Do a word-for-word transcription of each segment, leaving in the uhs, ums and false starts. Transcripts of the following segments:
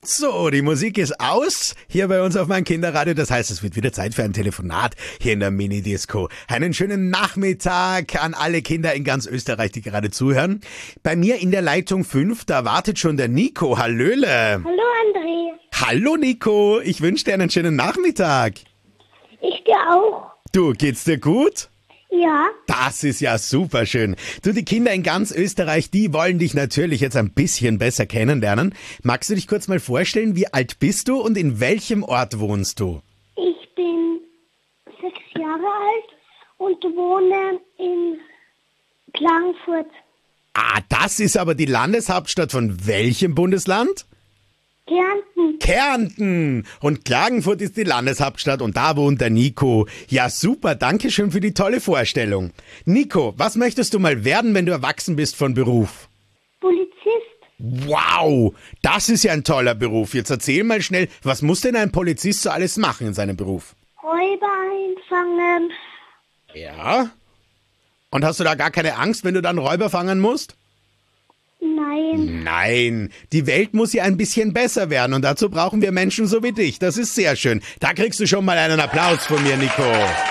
So, die Musik ist aus, hier bei uns auf meinem Kinderradio. Das heißt, es wird wieder Zeit für ein Telefonat hier in der Mini-Disco. Einen schönen Nachmittag an alle Kinder in ganz Österreich, die gerade zuhören. Bei mir in der Leitung fünf, da wartet schon der Nico. Hallöle. Hallo André. Hallo Nico, ich wünsche dir einen schönen Nachmittag. Ich dir auch. Du, geht's dir gut? Ja. Das ist ja super schön. Du, die Kinder in ganz Österreich, die wollen dich natürlich jetzt ein bisschen besser kennenlernen. Magst du dich kurz mal vorstellen, wie alt bist du und in welchem Ort wohnst du? Ich bin sechs Jahre alt und wohne in Klagenfurt. Ah, das ist aber die Landeshauptstadt von welchem Bundesland? Kärnten. Kärnten. Und Klagenfurt ist die Landeshauptstadt und da wohnt der Nico. Ja, super, danke schön für die tolle Vorstellung. Nico, was möchtest du mal werden, wenn du erwachsen bist von Beruf? Polizist. Wow, das ist ja ein toller Beruf. Jetzt erzähl mal schnell, was muss denn ein Polizist so alles machen in seinem Beruf? Räuber einfangen. Ja. Und hast du da gar keine Angst, wenn du dann Räuber fangen musst? Nein. Nein, die Welt muss ja ein bisschen besser werden und dazu brauchen wir Menschen so wie dich. Das ist sehr schön. Da kriegst du schon mal einen Applaus von mir, Nico.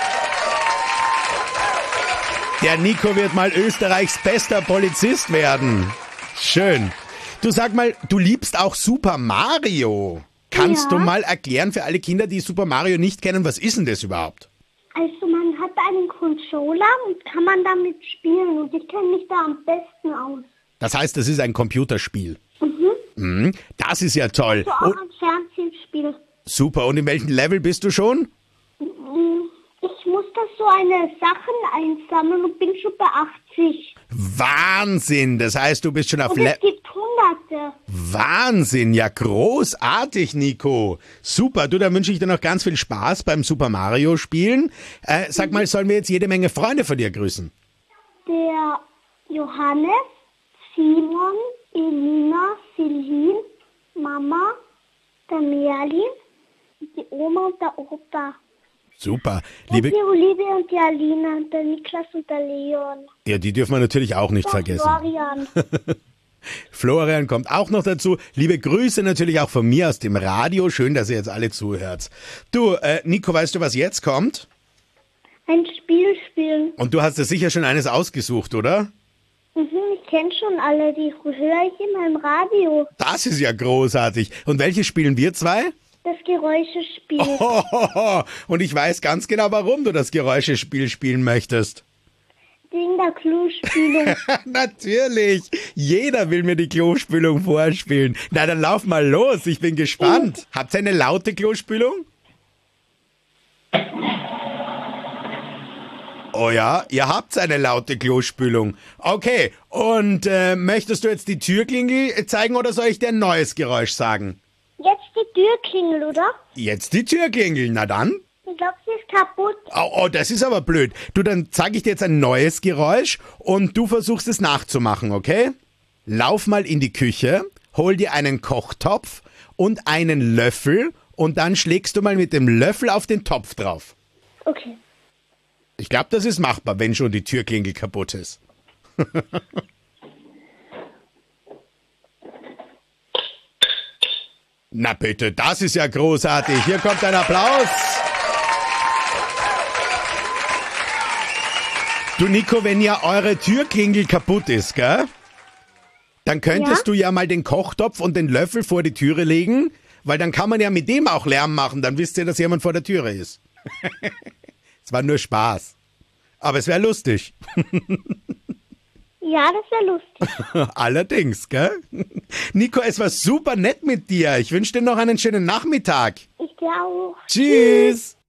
Der Nico wird mal Österreichs bester Polizist werden. Schön. Du sag mal, du liebst auch Super Mario. Kannst Ja. du mal erklären für alle Kinder, die Super Mario nicht kennen, was ist denn das überhaupt? Also man hat einen Controller und kann man damit spielen und ich kenne mich da am besten aus. Das heißt, das ist ein Computerspiel. Mhm. Mhm, das ist ja toll. So auch Und, ein Fernsehspiel. super, und in welchem Level bist du schon? Ich muss das so eine Sachen einsammeln und bin schon bei achtzig. Wahnsinn, das heißt, du bist schon auf Und Le es gibt Hunderte. Wahnsinn, ja großartig, Nico. Super, du, dann wünsche ich dir noch ganz viel Spaß beim Super Mario spielen. Äh, sag mal, sollen wir jetzt jede Menge Freunde von dir grüßen? Der Johannes, Simon, Elina, Celine, Mama, der Merlin, die Oma und der Opa. Super, Und liebe... die Olivia und die Alina und der Niklas und der Leon. Ja, die dürfen wir natürlich auch nicht Der vergessen. Florian. Florian kommt auch noch dazu. Liebe Grüße natürlich auch von mir aus dem Radio. Schön, dass ihr jetzt alle zuhört. Du, äh, Nico, weißt du, was jetzt kommt? Ein Spiel spielen. Und du hast dir sicher schon eines ausgesucht, oder? Mhm, ich kenne schon alle, die höre ich immer im Radio. Das ist ja großartig. Und welches spielen wir zwei? Das Geräuschespiel. Hohoho. Und ich weiß ganz genau, warum du das Geräuschespiel spielen möchtest. Wegen der Klospülung. Natürlich. Jeder will mir die Klospülung vorspielen. Na, dann lauf mal los. Ich bin gespannt. Habt ihr eine laute Klospülung? Oh ja, ihr habt eine laute Klospülung. Okay, und äh, möchtest du jetzt die Türklingel zeigen oder soll ich dir ein neues Geräusch sagen? Jetzt die Türklingel, oder? Jetzt die Türklingel, na dann. Ich glaube, sie ist kaputt. Oh, oh, das ist aber blöd. Du, dann zeige ich dir jetzt ein neues Geräusch und du versuchst es nachzumachen, okay? Lauf mal in die Küche, hol dir einen Kochtopf und einen Löffel und dann schlägst du mal mit dem Löffel auf den Topf drauf. Okay. Ich glaube, das ist machbar, wenn schon die Türklingel kaputt ist. Na bitte, das ist ja großartig. Hier kommt ein Applaus. Du Nico, wenn ja eure Türklingel kaputt ist, gell? Dann könntest Ja? du ja mal den Kochtopf und den Löffel vor die Türe legen, weil dann kann man ja mit dem auch Lärm machen. Dann wisst ihr, dass jemand vor der Türe ist. Es war nur Spaß. Aber es wäre lustig. Ja, das wäre lustig. Allerdings, gell? Nico, es war super nett mit dir. Ich wünsche dir noch einen schönen Nachmittag. Ich dir auch. Tschüss.